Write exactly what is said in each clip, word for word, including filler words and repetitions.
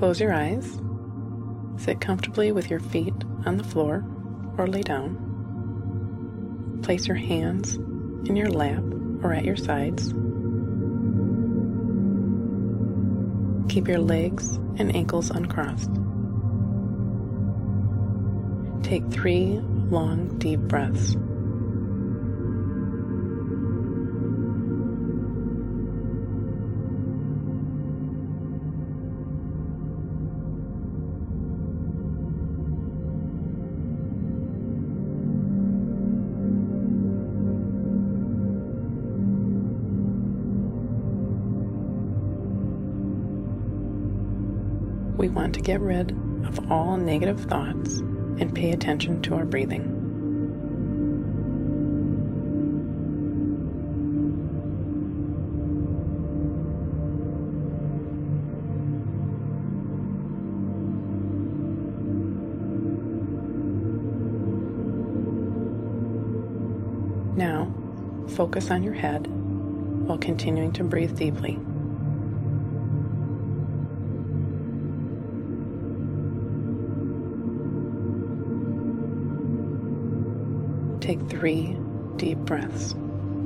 Close your eyes. Sit comfortably with your feet on the floor or lay down. Place your hands in your lap or at your sides. Keep your legs and ankles uncrossed. Take three long, deep breaths. We want to get rid of all negative thoughts and pay attention to our breathing. Now, focus on your head while continuing to breathe deeply. Take three deep breaths.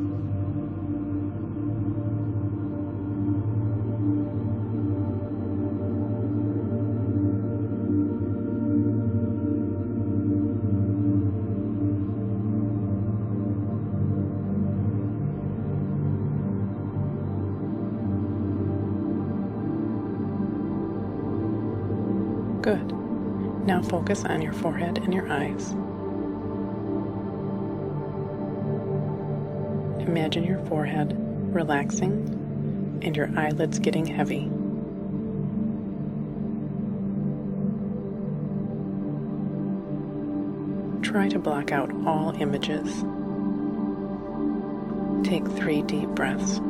Good. Now focus on your forehead and your eyes. Imagine your forehead relaxing and your eyelids getting heavy. Try to block out all images. Take three deep breaths.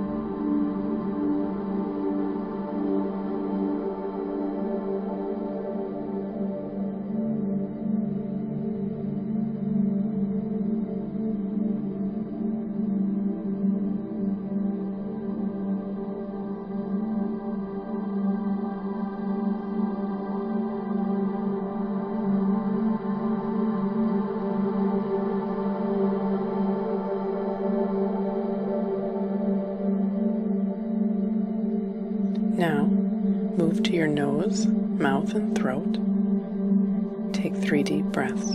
Now, move to your nose, mouth, and throat. Take three deep breaths.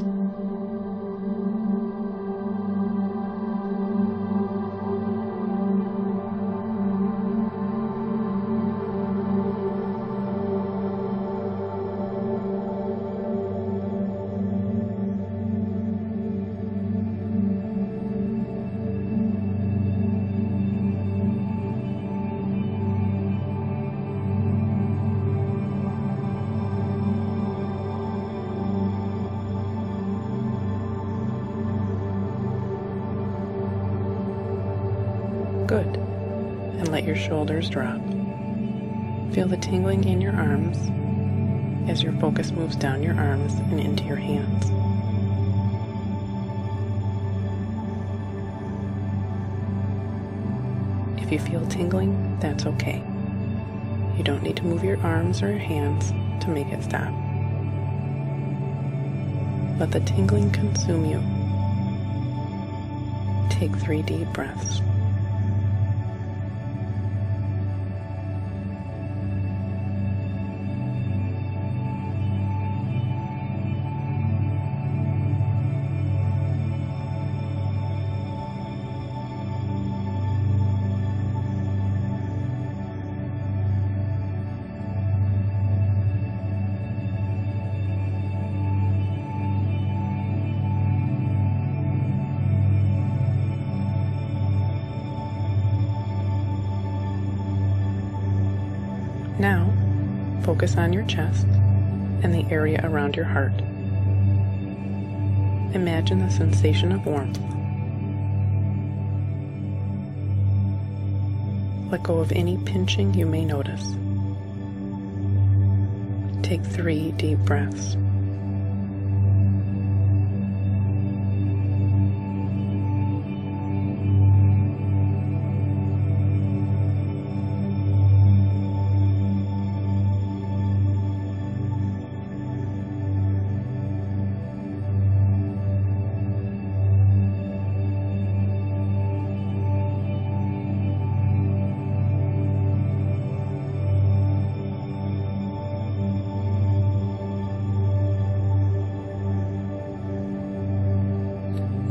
Good. And let your shoulders drop. Feel the tingling in your arms as your focus moves down your arms and into your hands. If you feel tingling, that's okay. You don't need to move your arms or your hands to make it stop. Let the tingling consume you. Take three deep breaths. Now, focus on your chest and the area around your heart. Imagine the sensation of warmth. Let go of any pinching you may notice. Take three deep breaths.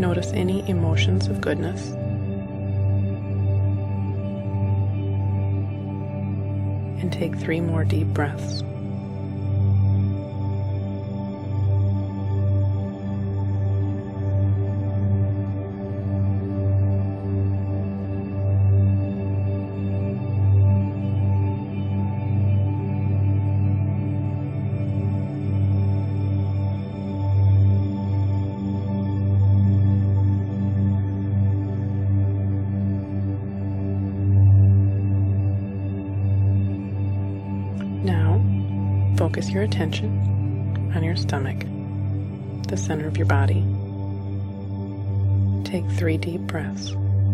Notice any emotions of goodness. And take three more deep breaths. Now, focus your attention on your stomach, the center of your body. Take three deep breaths.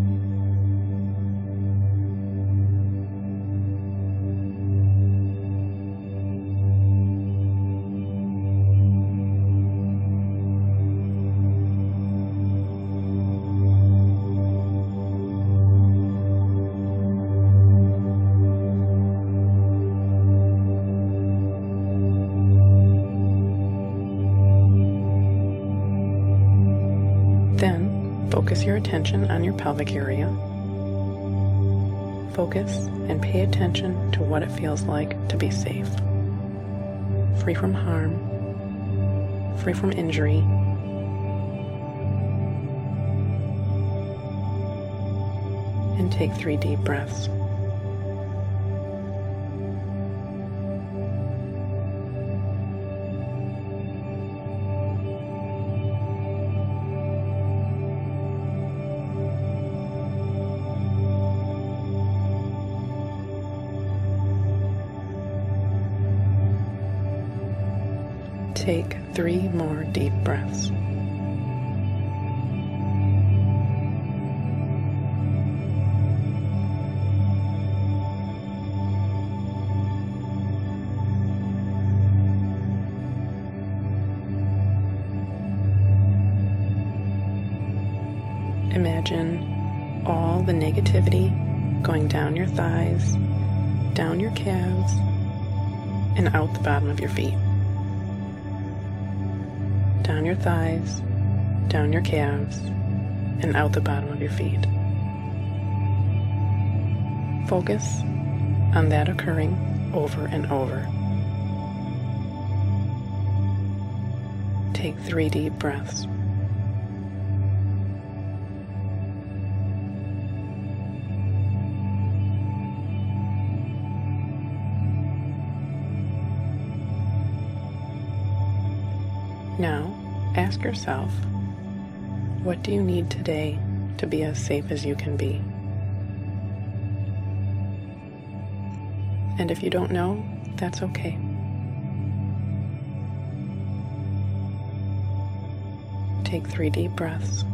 Then, focus your attention on your pelvic area. Focus and pay attention to what it feels like to be safe, free from harm, free from injury, and take three deep breaths. Take three more deep breaths. Imagine all the negativity going down your thighs, down your calves, and out the bottom of your feet. Down your thighs, down your calves, and out the bottom of your feet. Focus on that occurring over and over. Take three deep breaths. Now, ask yourself, what do you need today to be as safe as you can be? And if you don't know, that's okay. Take three deep breaths.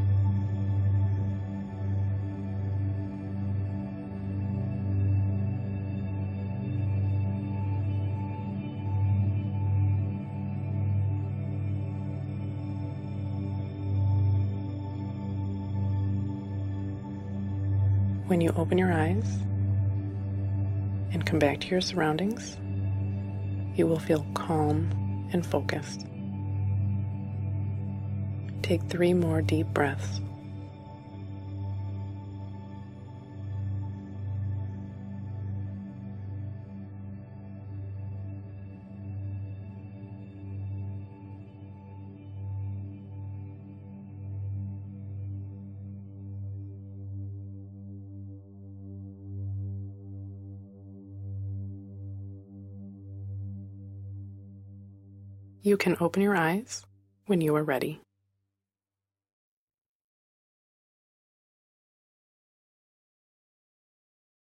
When you open your eyes and come back to your surroundings, you will feel calm and focused. Take three more deep breaths. You can open your eyes when you are ready.